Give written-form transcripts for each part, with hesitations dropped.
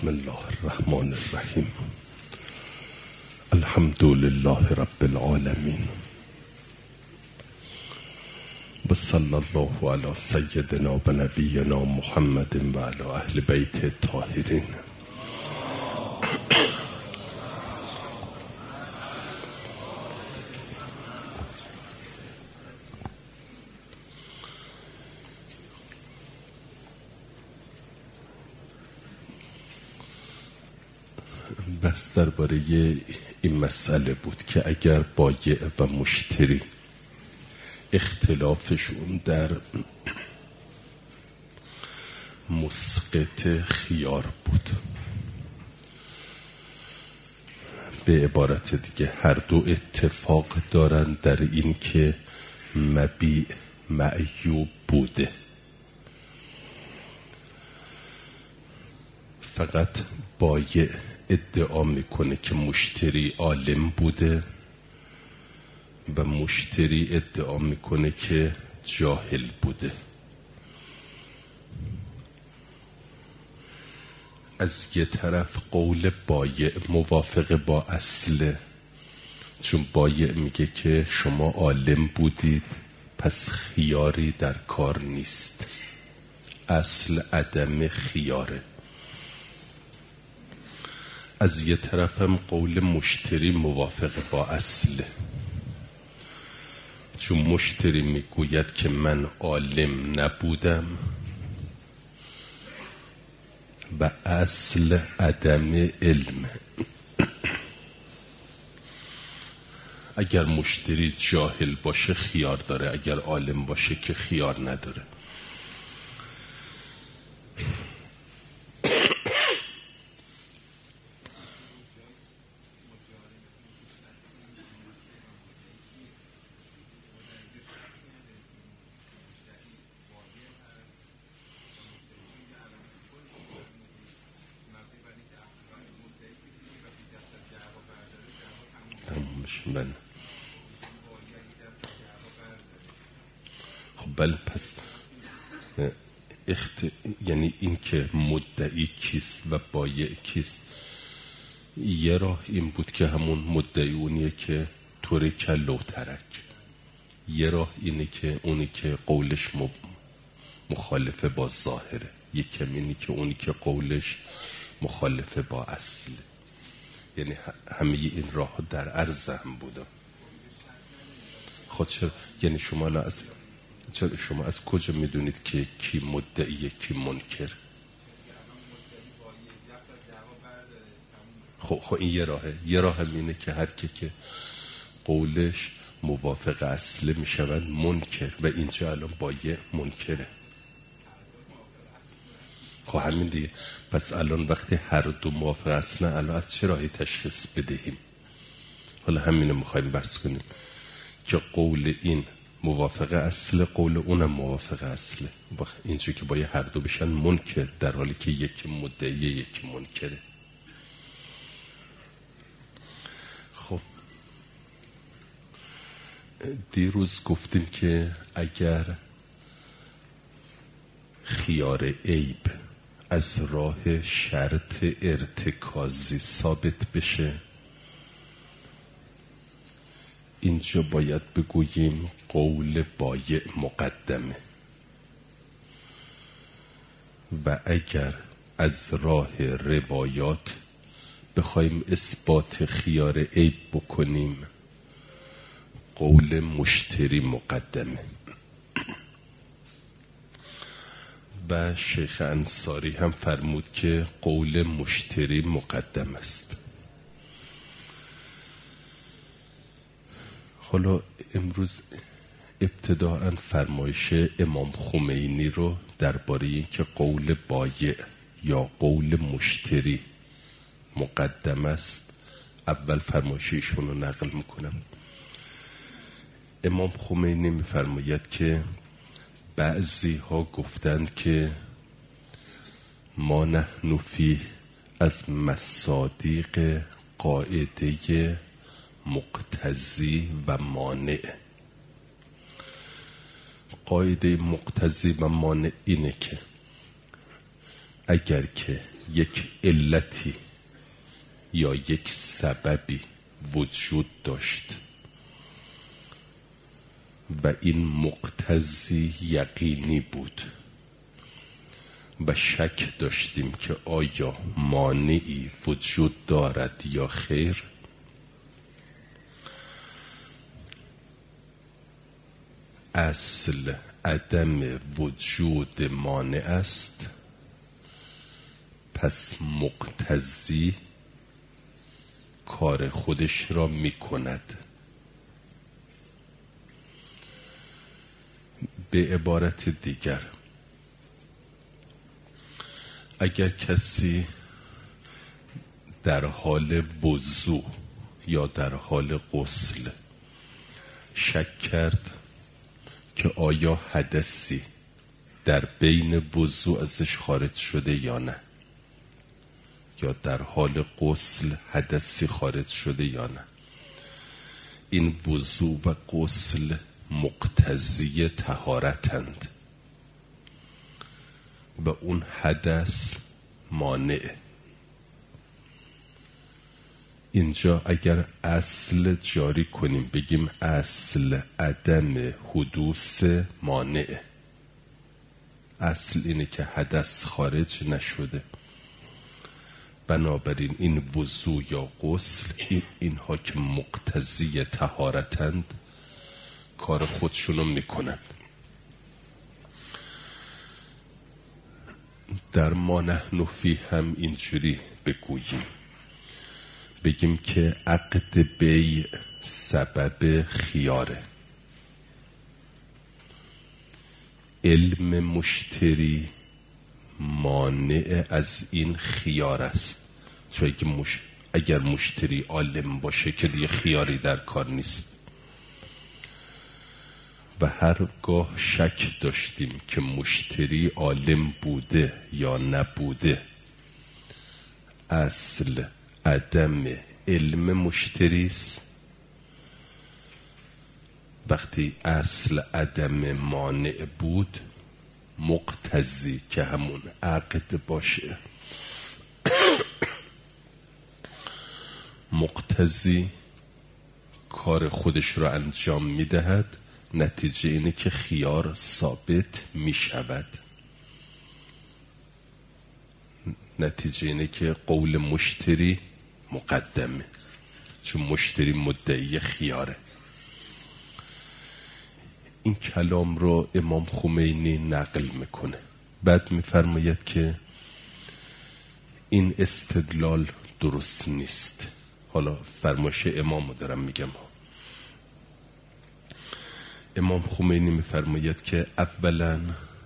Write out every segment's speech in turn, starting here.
بسم الله الرحمن الرحیم. الحمد لله رب العالمین و صلی الله علی سیدنا و نبینا محمد و علی اهل بیت الطاهرین. بس درباره این مسئله بود که اگر بایع و مشتری اختلافشون در مسقط خیار بود، به عبارت دیگه هر دو اتفاق دارن در این که مبیع معیوب بوده، فقط بایع ادعا میکنه که مشتری عالم بوده و مشتری ادعا میکنه که جاهل بوده. از یه طرف قول بایع موافق با اصله، چون بایع میگه که شما عالم بودید پس خیاری در کار نیست، اصل عدم خیاره. از یه طرف هم قول مشتری موافق با اصله، چون مشتری میگوید که من عالم نبودم و اصل عدم علم. اگر مشتری جاهل باشه خیار داره، اگر عالم باشه که خیار نداره. خب بله، پس یعنی این که مدعی کیست و بایع کیست، یه راه این بود که همون مدعی اونیه که طوری کل و ترک، یه راه اینه که اونی که قولش مخالفه با ظاهره، یکم اینی که اونی که قولش مخالفه با اصل. یعنی همه این راه در عرض هم بودم. خود یعنی شما از کجا میدونید که کی مدعیه کی منکر؟ خب این یه راه هم اینه که هر که قولش موافق اصله میشود منکر، و اینجا الان بایع منکره. خب همین دیگه. پس الان وقتی هر دو موافق اصله، الان از چه راهی تشخیص بدهیم؟ حالا همینو میخوایم بحث کنیم که قول این موافق اصله، قول اونم موافق اصله. اینجا که باید هر دو بشن منکر، در حالی که یکی مدعی یکی منکره. خب دیروز گفتیم که اگر خیار عیب از راه شرط ارتکازی ثابت بشه، اینجا باید بگوییم قول بایع مقدمه، و اگر از راه روایات بخوایم اثبات خیار عیب بکنیم قول مشتری مقدمه. و شیخ انصاری هم فرمود که قول مشتری مقدم است. حالا امروز ابتداءً فرمایش امام خمینی رو درباره این که قول بایع یا قول مشتری مقدم است، اول فرمایش ایشون رو نقل میکنم. امام خمینی میفرماید که بعضی ها گفتند که ما نحن فیه از مصادیق قاعده مقتضی و مانع. قاعده مقتضی و مانع اینه که اگر که یک علتی یا یک سببی وجود داشت و این مقتضی یقینی بود و شک داشتیم که آیا مانعی وجود دارد یا خیر، اصل عدم وجود مانع است، پس مقتضی کار خودش را می کند. به عبارت دیگر، اگر کسی در حال وضو یا در حال غسل شک کرد که آیا حدثی در بین وضو ازش خارج شده یا نه، یا در حال غسل حدثی خارج شده یا نه، این وضو و غسل مقتضی طهارتند و اون حدث مانعه. اینجا اگر اصل جاری کنیم بگیم اصل عدم حدوث مانعه، اصل اینه که حدث خارج نشده، بنابراین این وضو یا غسل اینها که مقتضی طهارتند کار خودشونو میکنند. در ما نحن فیه هم اینجوری بگوییم، بگیم که عقد بیع سبب خیاره، علم مشتری مانع از این خیار است، چون اگر مشتری عالم باشه که دیگه خیاری در کار نیست. و هرگاه شک داشتیم که مشتری عالم بوده یا نبوده، اصل عدم علم مشتری است. وقتی اصل عدم مانع بود، مقتضی که همون عقد باشه، مقتضی کار خودش را انجام میدهد، نتیجه اینه که خیار ثابت میشود. نتیجه اینه که قول مشتری مقدمه، چون مشتری مدعی خیاره. این کلام رو امام خمینی نقل میکنه، بعد میفرماید که این استدلال درست نیست. حالا فرمایش امامو دارم میگم. امام خمینی میفرماید که اولا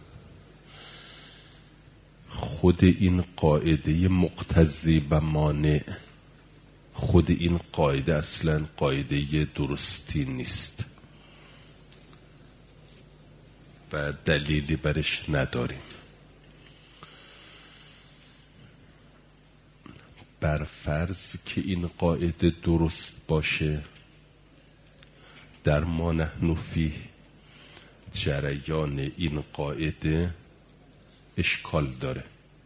خود این قاعده مقتضی و مانع، خود این قاعده اصلا قاعده درستی نیست و دلیلی برش نداریم. بر فرض که این قاعده درست باشه، در ما نحن فیه جریان این قاعده اشکال داره،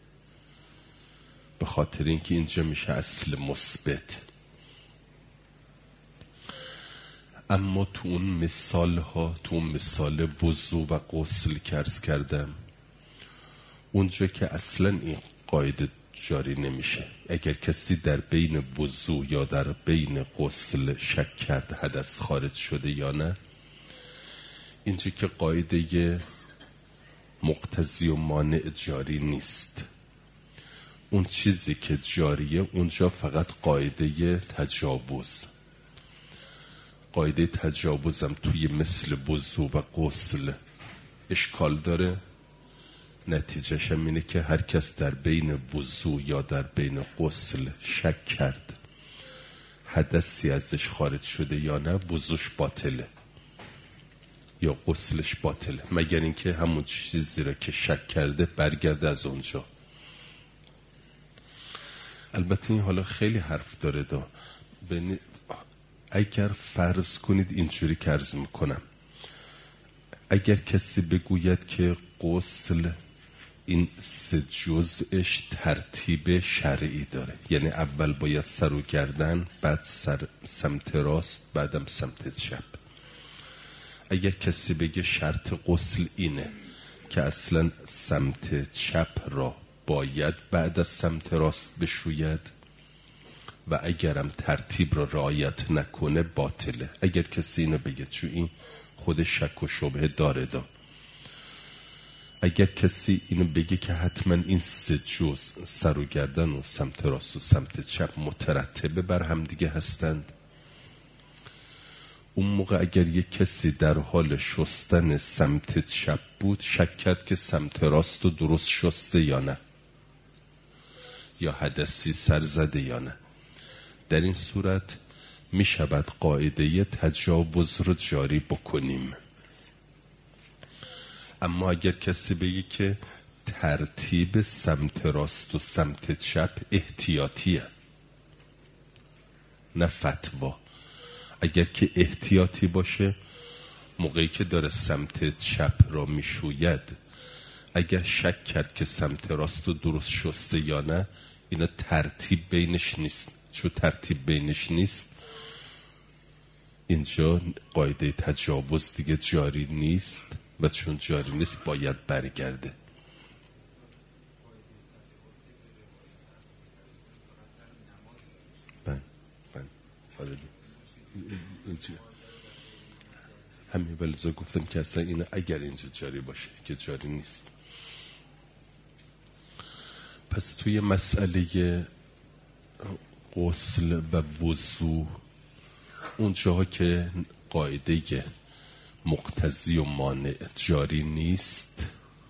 به خاطر اینکه اینجا میشه اصل مثبت. اما تو اون مثال ها، تو اون مثال وضو و غسل که عرض کردم، اونجا که اصلا این قاعده جاری نمیشه، اگر کسی در بین وضو یا در بین غسل شک کرد حدث خارج شده یا نه، اینجا که قاعده مقتضی و مانع جاری نیست. اون چیزی که جاریه اونجا فقط قاعده تجاوز. قاعده تجاوزم توی مثل وضو و غسل اشکال داره، نتیجهش هم اینه که هر کس در بین وضو یا در بین غسل شک کرد حدثی ازش خارج شده یا نه، وضوش باطله یا غسلش باطله، مگر اینکه همون چیزی را که شک کرده برگرده از اونجا. البته این حالا خیلی حرف داره اگر فرض کنید اینجوری که عرض میکنم، اگر کسی بگوید که غسل این 3 جزءش ترتیب شرعی داره. یعنی اول باید سر و گردن، بعد سمت راست، بعدم سمت چپ. اگر کسی بگه شرط غسل اینه که اصلا سمت چپ را باید بعد از سمت راست بشوید و اگرم ترتیب را رعایت نکنه باطله. اگر کسی اینو بگه، چون این خود شک و شبهه داره اگر کسی اینو بگه که حتما این 3 جزء سر و گردن و سمت راست و سمت چپ مترتبه بر هم دیگه هستند، اون موقع اگر یک کسی در حال شستن سمت چپ بود شک کرد که سمت راست رو درست شسته یا نه، یا حدثی سر زده یا نه، در این صورت می شود قاعده تجاوز رو جاری بکنیم. اما اگر کسی بگه که ترتیب سمت راست و سمت چپ احتیاطیه نه فتوا، اگر که احتیاطی باشه موقعی که داره سمت چپ را میشوید اگر شک کرد که سمت راست رو درست شسته یا نه، اینا ترتیب بینش نیست. چون ترتیب بینش نیست اینجا قاعده تجاوز دیگه جاری نیست و چون جاری نیست باید برگرده. همین بلزا گفتم که اصلا اینه اگر اینجا جاری باشه که جاری نیست. پس توی مسئله غسل و وضو اون جاها که قاعده مقتضی و مانع جاری نیست،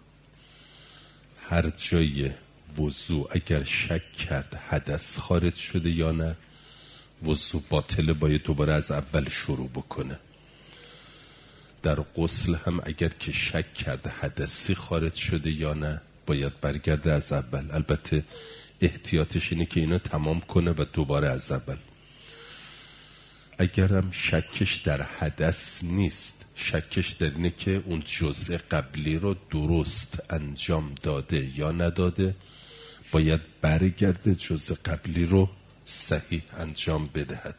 هر جای وضو اگر شک کرد حدث خارج شده یا نه، وضو باطله، باید دوباره از اول شروع بکنه. در غسل هم اگر که شک کرده حدثی خارج شده یا نه باید برگرده از اول. البته احتیاطش اینه که اینو تمام کنه و دوباره از اول. اگرم شکش در حدث نیست، شکش در اینه که اون جزء قبلی رو درست انجام داده یا نداده، باید برگرده جزء قبلی رو صحیح انجام بدهد.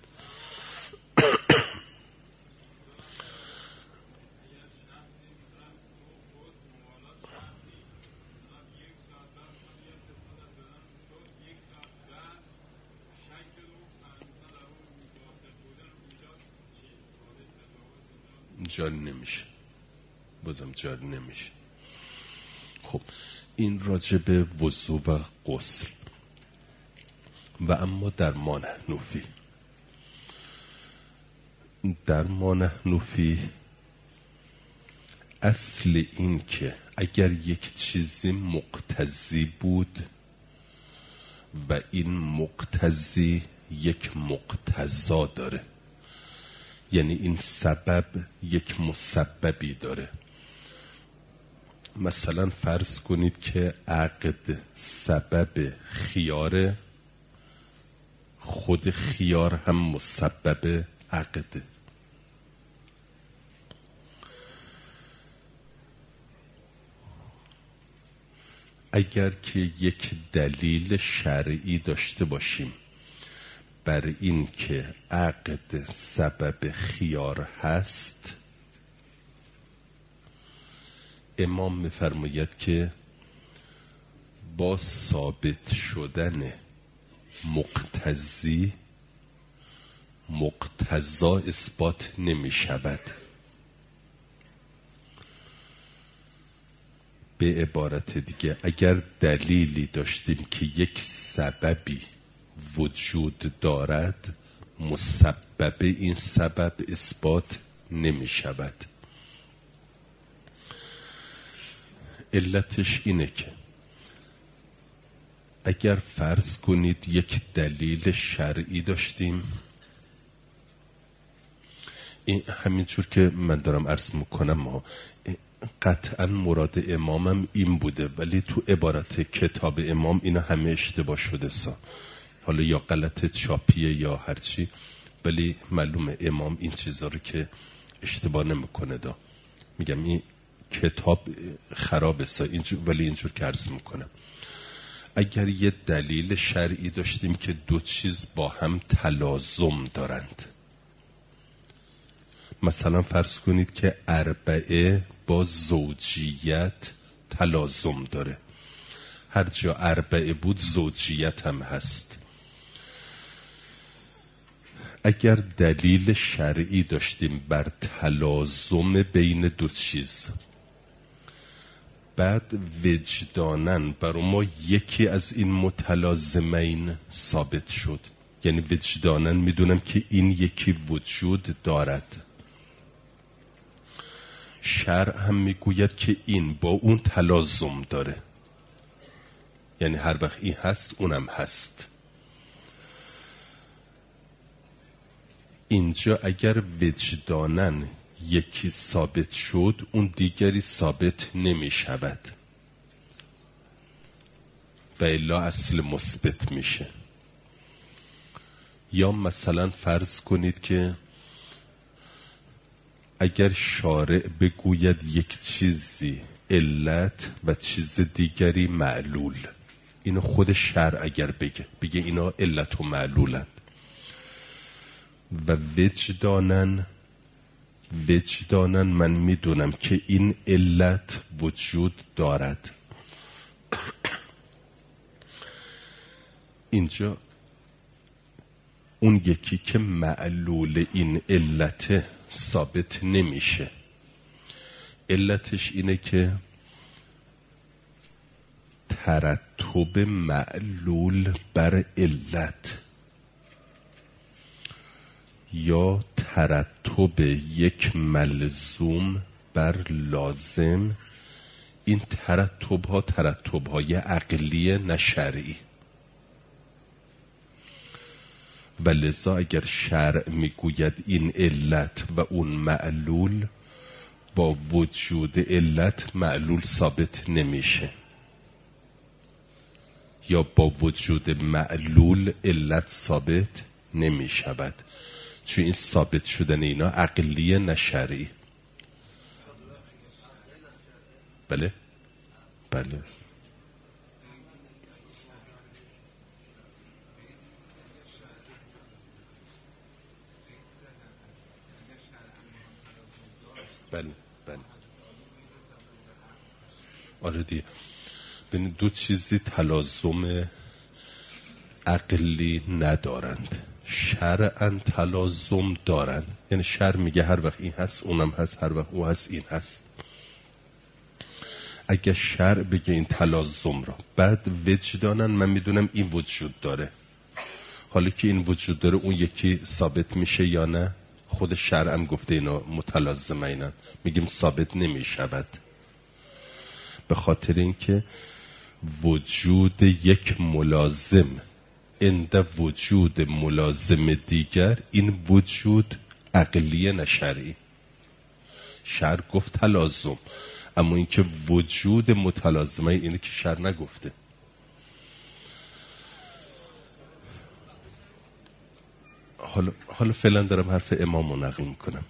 جاری نمیشه، بازم جاری نمیشه. خب این راجب وضو و غسل. و اما در ما نحنفی اصل این که اگر یک چیزی مقتضی بود و این مقتضی یک مقتضا داره، یعنی این سبب یک مسببی داره. مثلا فرض کنید که عقد سبب خیاره، خود خیار هم مسبب عقده. اگر که یک دلیل شرعی داشته باشیم بر این که عقد سبب خیار هست، امام می‌فرماید که با ثابت شدن مقتضی مقتضا اثبات نمی شود. به عبارت دیگه اگر دلیلی داشتیم که یک سببی وجود دارد، مسبب این سبب اثبات نمی شود. علتش اینه که اگر فرض کنید یک دلیل شرعی داشتیم، این همینجور که من دارم عرض میکنم قطعا مراد امامم این بوده، ولی تو عبارت کتاب امام اینا همه اشتباه شده حالا یا غلط چاپیه یا هرچی، ولی معلومه امام این چیزا رو که اشتباه نمیکنه. میگم این کتاب خرابه ولی اینجور که عرض میکنم، اگر یه دلیل شرعی داشتیم که دو چیز با هم تلازم دارند، مثلا فرض کنید که اربعه با زوجیت تلازم داره، هر جا اربعه بود زوجیت هم هست. اگر دلیل شرعی داشتیم بر تلازم بین دو چیز، بعد وجدانن برای ما یکی از این متلازمین ثابت شد، یعنی وجدانن میدونم که این یکی وجود دارد، شرع هم میگوید که این با اون تلازم داره، یعنی هر وقت این هست اونم هست. اینجا اگر وجدانن یکی ثابت شد، اون دیگری ثابت نمی شود و الا اصل مثبت میشه. یا مثلا فرض کنید که اگر شارع بگوید یک چیزی علت و چیز دیگری معلول، اینو خود شرع اگر بگه اینا علت و معلولند و وجدانن من میدونم که این علت وجود دارد، اینجا اون یکی که معلول این علت ثابت نمیشه. علتش اینه که ترتب معلول بر علت یا ترتب یک ملزوم بر لازم، این ترتب های عقلی نه شرعی، و لذا اگر شرع میگوید این علت و اون معلول، با وجود علت معلول ثابت نمیشه، یا با وجود معلول علت ثابت نمیشود، چون این ثابت شدن اینا عقلیه نه شرعی. بله بله بله بله آره دیگه. ببین دو چیزی تلازم عقلی ندارند، شرعاً تلازم دارند، یعنی شرع میگه هر وقت این هست اونم هست، هر وقت اون هست این هست. اگه شرع بگه این تلازم را، بعد وجدانن من میدونم این وجود داره، حالا که این وجود داره اون یکی ثابت میشه یا نه؟ خود شرع هم گفته اینا متلازمه اینن، میگیم ثابت نمیشود، به خاطر اینکه وجود یک ملازم عند وجود ملازم دیگر، این وجود عقلیه نه شرعی. شرع گفت تلازم، اما اینکه وجود متلازمه اینه که شرع نگفته. حالا فعلا دارم حرف امامو نقل میکنم.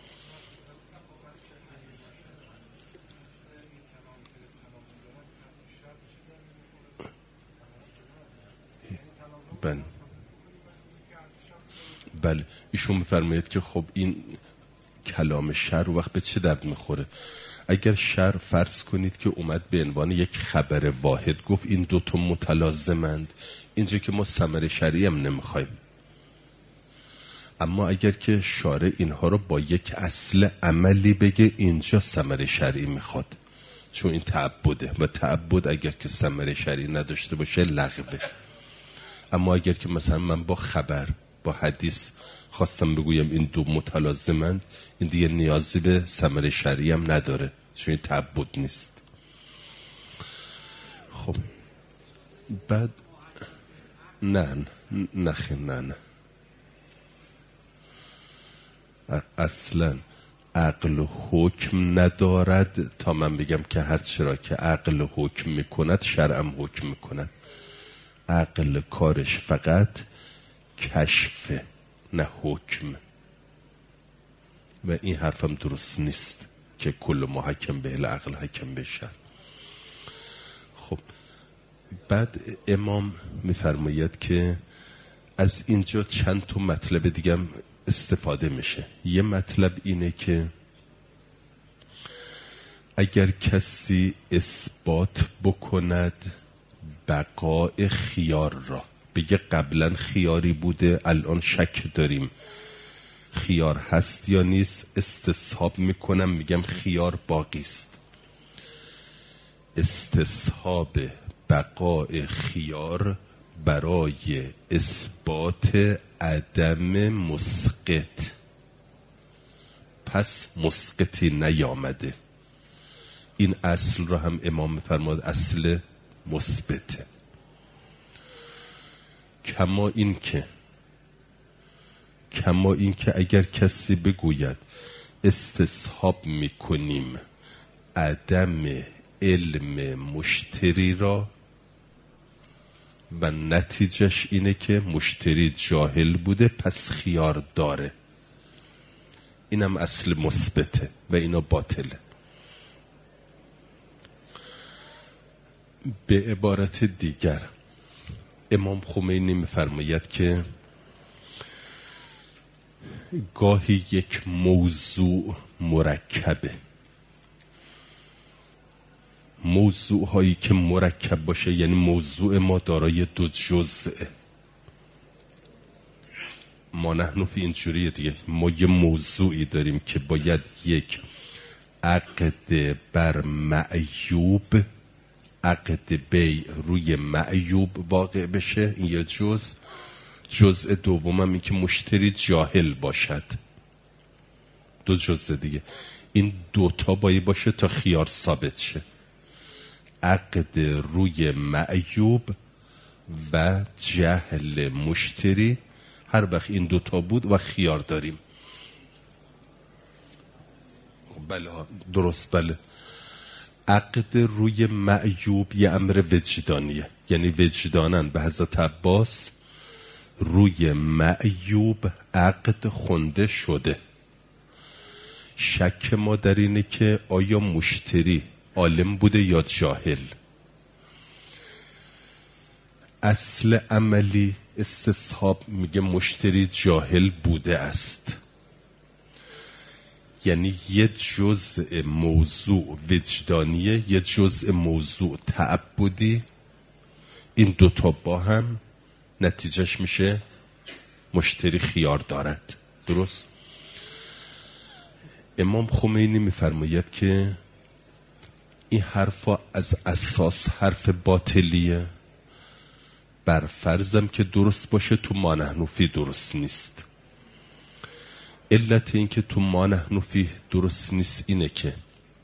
بله ایشون میفرماید که خب این کلام شرع وقت به چه درد میخوره؟ اگر شرع فرض کنید که اومد به عنوان یک خبر واحد گفت این دوتا متلازمند، اینجا که ما ثمره شرعی هم نمیخوایم. اما اگر که شارع اینها رو با یک اصل عملی بگه، اینجا ثمره شرعی میخواد، چون این تعبده و تعبد اگر که ثمره شرعی نداشته باشه لغوه. اما اگر که مثلا من با خبر با حدیث خواستم بگویم این دو متلازمند، این دیگه نیازی به ثمره شرعی هم نداره، چون این تعبد نیست. خب بعد نه اصلا عقل حکم ندارد تا من بگم که هر چرا که عقل حکم میکند شرعم حکم میکند. عقل کارش فقط کشف نه حکم، و این حرفم درست نیست که کل محکم به العقل حکم بشن. خب بعد امام میفرماید که از اینجا چند تا مطلب دیگه هم استفاده میشه. یه مطلب اینه که اگر کسی اثبات بکند بقای خیار را، بگه قبلا خیاری بوده الان شک داریم خیار هست یا نیست، استصحاب میکنم میگم خیار باقی است. استصحاب بقای خیار برای اثبات عدم مسقط، پس مسقطی نیامده. این اصل را هم امام فرمود اصل مثبته. کما این که اگر کسی بگوید استصحاب میکنیم عدم علم مشتری را و نتیجهش اینه که مشتری جاهل بوده پس خیار داره، اینم اصل مثبته و اینا باطله. به عبارت دیگر امام خمینی میفرماید که گاهی یک موضوع مرکبه، موضوع هایی که مرکب باشه یعنی موضوع ما دارای دو جزءه. ما نحن فی اینجوریه دیگه، ما یه موضوعی داریم که باید یک عقد بر معیوب، عقد بیع روی معیوب واقع بشه، این یه جزء دومم این که مشتری جاهل باشد، دو جزء دیگه. این دوتا باید باشه تا خیار ثابت شه، عقد روی معیوب و جهل مشتری. هر وقت این دوتا بود و خیار داریم. بله درست، بله. عقد روی معیوب یه امر وجدانیه، یعنی وجدانن به حضرت عباس روی معیوب عقد خونده شده. شک ما در اینه که آیا مشتری عالم بوده یا جاهل. اصل عملی استصحاب میگه مشتری جاهل بوده است، یعنی یه جزء موضوع وجدانیه یه جزء موضوع تعبدی، این دوتا با هم نتیجهش میشه مشتری خیار دارد. درست؟ امام خمینی میفرماید که این حرفا از اساس حرف باطلیه، بر فرضم که درست باشه تو ما نحن فی درست نیست. علت این که تو ما نحن فی درست نیست اینه که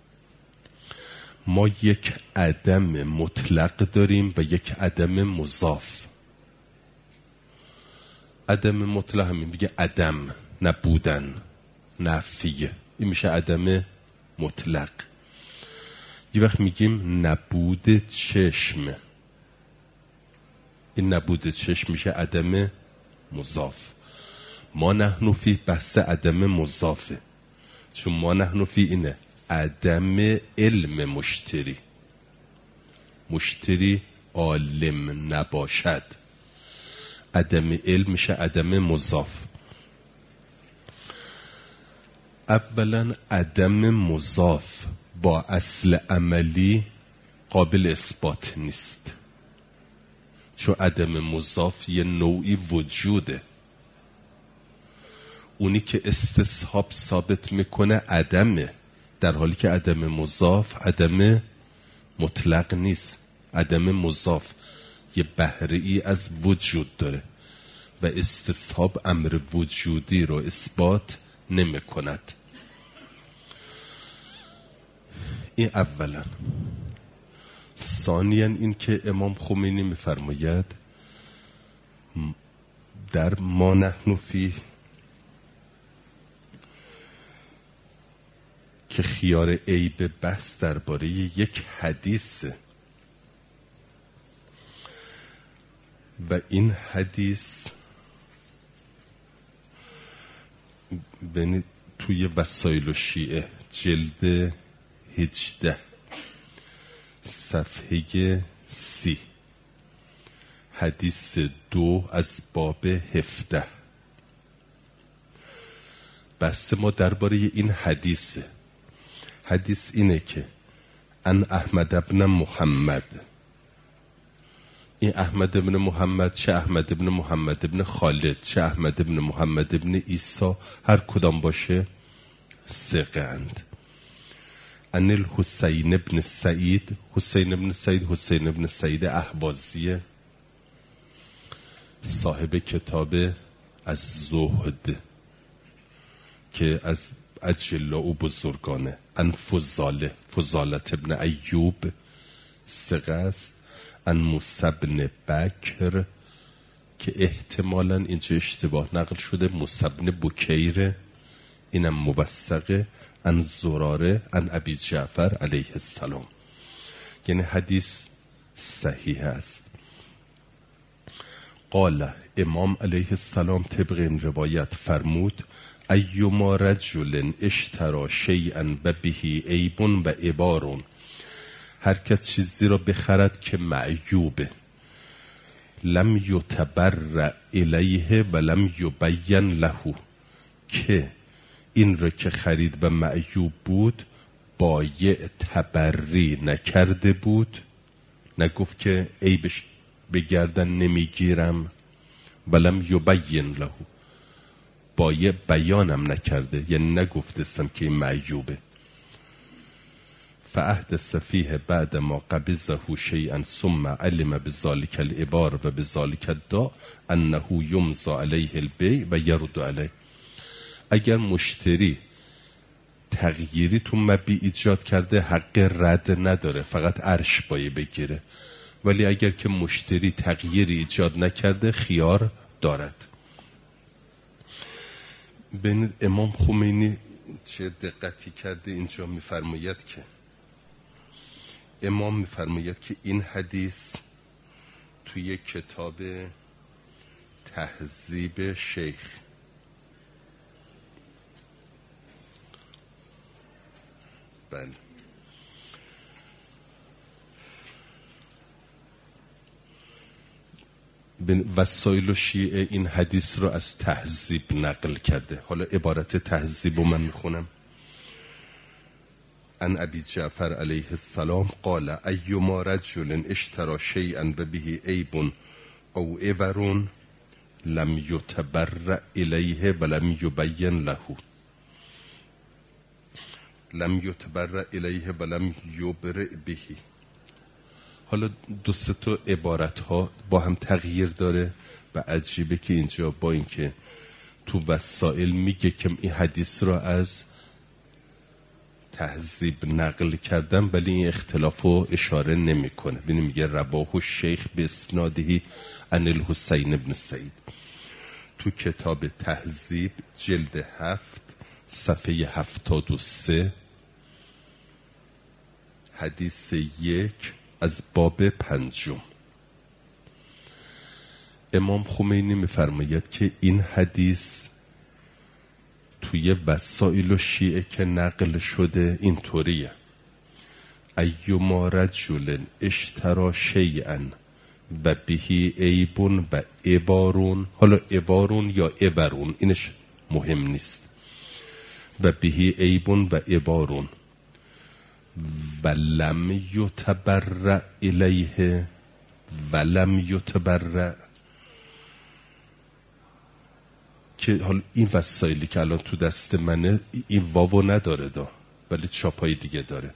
ما یک عدم مطلق داریم و یک عدم مضاف. عدم مطلق همین میگه عدم، نبودن، نفیه، این میشه عدم مطلق. یه وقت میگیم نبود چشم، این نبود چشم میشه عدم مضاف. ما نحن فی بحث عدم مضافه، چون ما نحن فی اینه عدم علم مشتری، مشتری عالم نباشد، عدم علم میشه عدم مضاف. اولا عدم مضاف با اصل عملی قابل اثبات نیست، چون عدم مضاف یه نوعی وجوده، اونی که استصحاب ثابت میکنه عدمه، در حالی که عدم مضاف عدم مطلق نیست. عدم مضاف یه بهره‌ای از وجود داره و استصحاب امر وجودی رو اثبات نمی کند. این اولا. ثانیاً این که امام خمینی میفرماید در ما نحن فی که خیار عیب بحث درباره یک حدیث و این حدیث توی وسایل و شیعه جلد 18 صفحه 30 حدیث 2 از باب 17. بحث ما درباره این حدیث اینه که ان احمد ابن محمد، این احمد ابن محمد، چه احمد ابن محمد ابن خالد، چه احمد ابن محمد ابن عیسی، هر کدام باشه ثقه اند. ان الحسین ابن سعید، حسین ابن سعید اهوازی صاحب کتاب از زهد که از اجلا و بزرگانه. ان فضالت ابن ایوب ثقه است. ان موسی بن بکر که احتمالاً اینجا اشتباه نقل شده، موسی بن بکیر، اینم موثقه. ان زراره ان ابی جعفر علیه السلام، یعنی حدیث صحیح است. قال امام علیه السلام طبق این روایت فرمود ایما رجل اشترى شیئا و به عیب و عبار، هر کس چیزی را بخرد که معیوبه، لم یتبرع الیه و لم یبین له، که این را که خرید و معیوب بود بایع تبری نکرده بود، نگفت که عیبش به گردن نمیگیرم، ولم یبین له، بایع بیانم نکرده، یعنی نگفتستم که این معیوبه. فاحدث فیه بعد ما قبضه شیئا ثم علم بذلك العبار و بذلك الداء انه یمضی علیه البیع و یرد علیه. اگر مشتری تغییری تو مبیع ایجاد کرده حق رد نداره، فقط عرش باید بگیره، ولی اگر که مشتری تغییری ایجاد نکرده خیار دارد. ببینید امام خمینی چه دقتی کرده اینجا. میفرماید که این حدیث توی کتاب تهذیب شیخ، بله، وسایل و شیعه این حدیث رو از تهذیب نقل کرده. حالا عبارت تهذیب رو من میخونم. ان ابی جعفر علیه السلام قال ایما رجل اشترى شیئا و به عیب او عور لم یتبرع الیه و لم یبین له، لم یتبرع الیه و لم یبرع به. حالا دو سه تا عبارت ها با هم تغییر داره و عجیبه که اینجا با اینکه تو وسائل میگه که این حدیث رو از تهذیب نقل کردم، ولی این اختلاف رو اشاره نمیکنه. ببین میگه رواه الشیخ به اسناده عن الحسین ابن سعید. تو کتاب تهذیب جلد 7 صفحه 73 حدیث 1 از باب 5. امام خمینی میفرماید که این حدیث توی وسائل و شیعه که نقل شده اینطوریه: ایما رجل اشترى شیئا و بهی عیب و عبارون، حالا عبارون یا عبرون اینش مهم نیست، و بهی عیب و عبارون و لم یتبرع الیه و لم یتبرع، که حالا این وسایلی که الان تو دست منه این واو نداره ولی چاپای دیگه داره.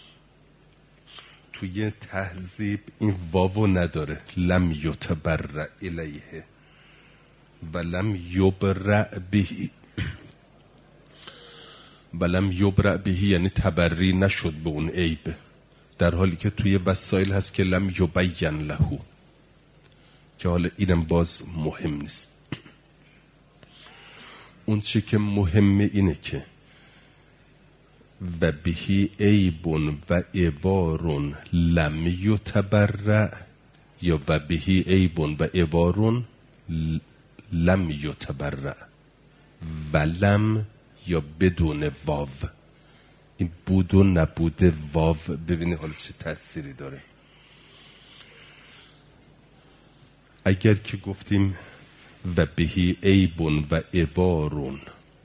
توی تهذیب این واو نداره، لم یتبرع الیه و لم یبرع به، و لم یبرع به یعنی تبری نشد به اون عیب، در حالی که توی وسایل هست که لم یبین له، که حالا اینم باز مهم نیست. اون چی که مهمه اینه که و بهی عیب و عبار لم یتبرع، یا و بهی عیب و عبار لم یتبرع، و لم یا بدون واو، این بود و نبوده واو ببینی حالا چه تأثیری داره. اگر که گفتیم و بهی عیبون و اوارون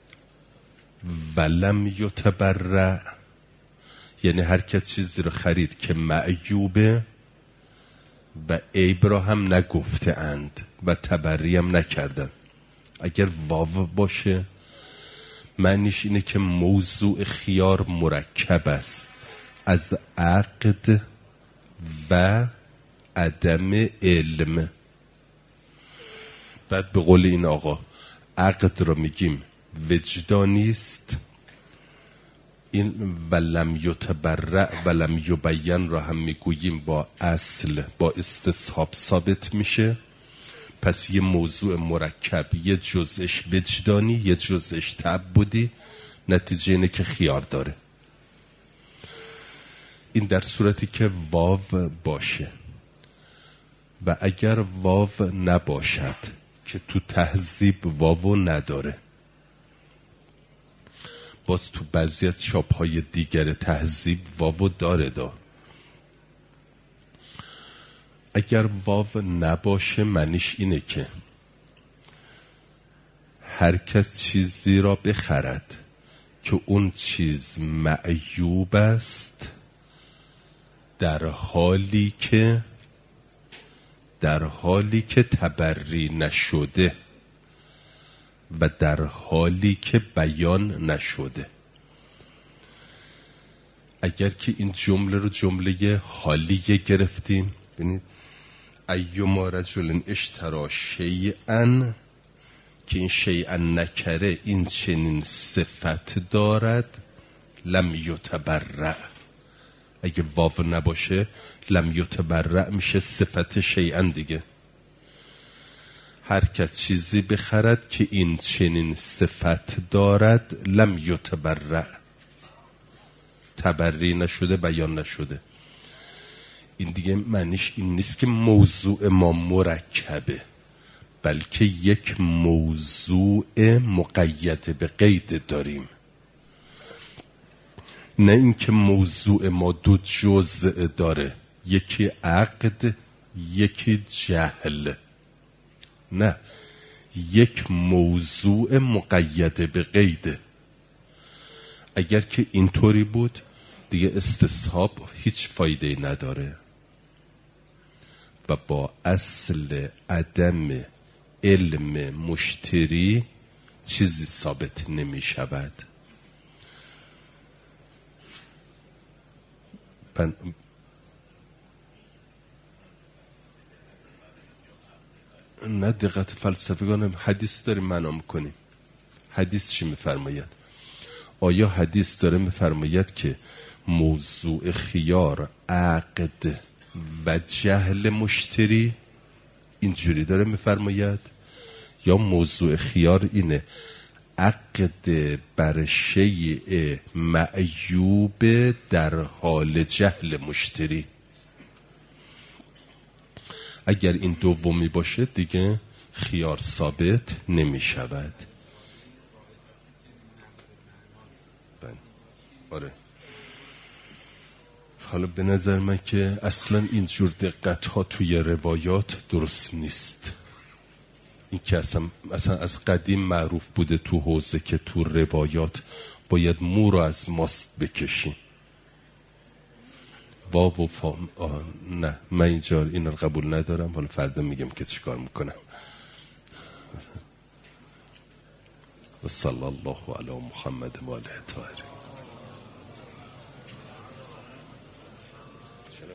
ولم یتبرع، یعنی هر کس چیزی رو خرید که معیوبه و عیب را هم نگفته اند و تبری هم نکردن. اگر واو باشه معنیش اینه که موضوع خیار مرکب است از عقد و عدم علم. بعد به قول این آقا عقد را میگیم وجدانیست، این ولم یتبرع ولم یبین را هم میگوییم با اصل با استصحاب ثابت میشه. پس یه موضوع مرکب، یه جزش وجدانی یه جزش تعبدی، نتیجه اینه که خیار داره. این در صورتی که واو باشه. و اگر واو نباشد که تو تهذیب واو نداره، باز تو بعضی از چاپ‌های دیگر تهذیب واو داره. اگر واو نباشه معنیش اینه که هر کس چیزی را بخرد که اون چیز معیوب است در حالی که تبری نشده و در حالی که بیان نشده. اگر که این جمله رو جمله حالیه گرفتیم، ببینید ایما رجل اشترا شیئا، که این شیئا نکره این چنین صفت دارد، لم یتبرع. اگه واو نباشه لم یتبرع میشه صفت شیئا دیگه. هر کس چیزی بخرد که این چنین صفت دارد لم یتبرع، تبری نشده بیان نشده. این دیگه معنیش این نیست که موضوع ما مرکبه، بلکه یک موضوع مقید به قید داریم، نه اینکه موضوع ما دو جزء داره، یکی عقد یکی جهل. نه، یک موضوع مقید به قیده. اگر که اینطوری بود دیگه استصحاب هیچ فایده نداره و با اصل عدم علم مشتری چیزی ثابت نمی شود. نه دقت فلسفگان حدیث داریم معنا میکنیم. حدیث چی میفرماید؟ آیا حدیث داره میفرماید که موضوع خیار عقد و جهل مشتری اینجوری داره میفرماید، یا موضوع خیار اینه عقد بر شیء معیوب در حال جهل مشتری؟ اگر این دومی باشه دیگه خیار ثابت نمی شود. آره. حالا به نظر من که اصلا اینجور دقت ها توی روایات درست نیست. این که اصلا از قدیم معروف بوده تو حوزه که تو روایات باید مو رو از ماست بکشیم. واو و فام. نه من اینجا این رو قبول ندارم. حالا فردا میگم که چیکار میکنم. و صلی الله علی محمد و آله الطاهرین.